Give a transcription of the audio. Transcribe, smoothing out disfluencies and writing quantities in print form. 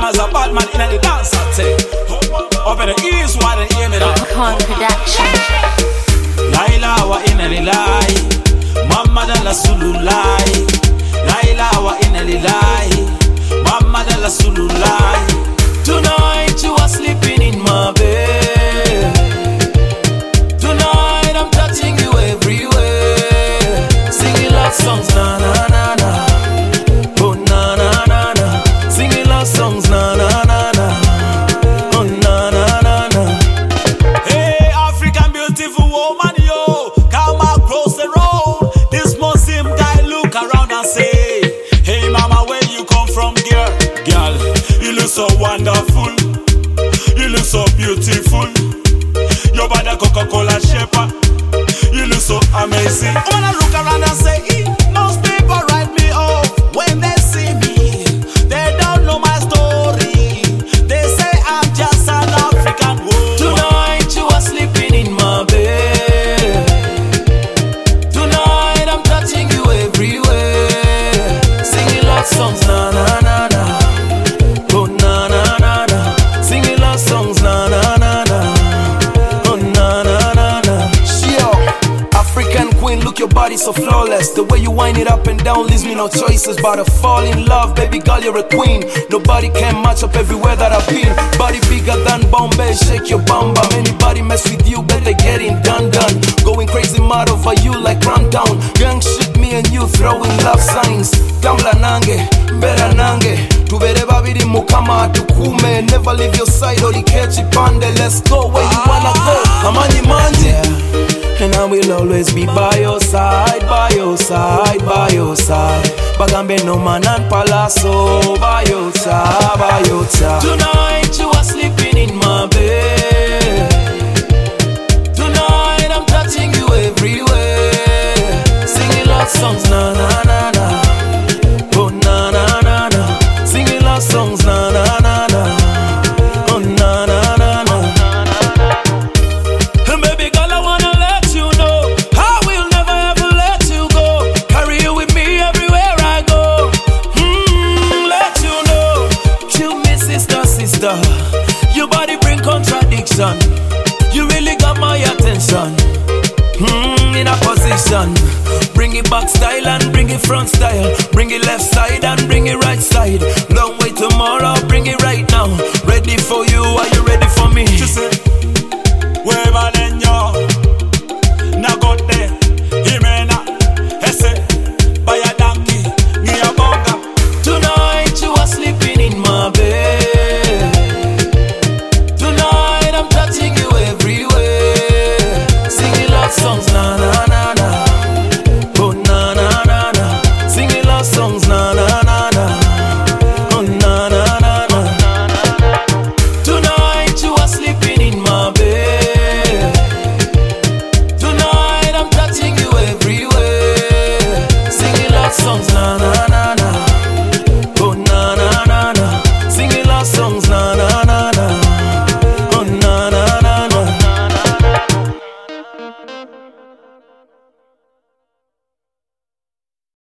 as a bad man in the dance, I say. Up in the east, why they hear me now? Con production. Laila wa inali lai, Mama da la sululai. Laila wa inali lai, Mama da la sululai. Tonight you are sleeping in my bed. Tonight I'm touching you everywhere. Singing love songs, na na na na. Oh na na na na. Singing love songs, na na na na. Oh na na na na. Hey, African beautiful woman, yo, come across the road. This Muslim guy look around and say, hey mama, where you come from, girl? Girl, you look so wonderful. You look so beautiful. Your body Coca-Cola shaper. You look so amazing. When I look around and say, most people write me off when they see me. They don't know my story. They say I'm just an African woman. Tonight you are sleeping in my bed. Tonight I'm touching you everywhere. Singing love songs, na na na na. Oh na na na na. Singing love songs, na na na na. Oh na na na na. Yo, African queen, look your body so flawless. The way you wind it up and down leaves me no choices but to fall in love. Baby girl, you're a queen. Nobody can match up everywhere that I've been. Body bigger than Bombay, shake your bum bum. Anybody mess with you, better getting done. Going crazy mad over you like Rundown. Gang shit, me and you throwing love signs. Gamla nange, better nange. Tubere babiri mukama tukume. Never leave your side or ikechi pande. Let's go where you wanna go. Amani manje. And I will always be by your side, by your side, by your side. Bagambe no man and palaso, by your side, by your side. Tonight you are sleeping in my bed. Tonight I'm touching you everywhere. Singing love songs, na na na na. Oh na na na na. Singing love songs, na na na na. Oh na na na na. And baby girl, I wanna let you know I will never ever let you go. Carry you with me everywhere I go. Let you know. Kill me, sister, sister. Your body bring contradiction. You really got my attention. In a position. Bring it back style and bring it front style. Bring it left side and bring it right side. Don't wait tomorrow, bring it right now. Ready for you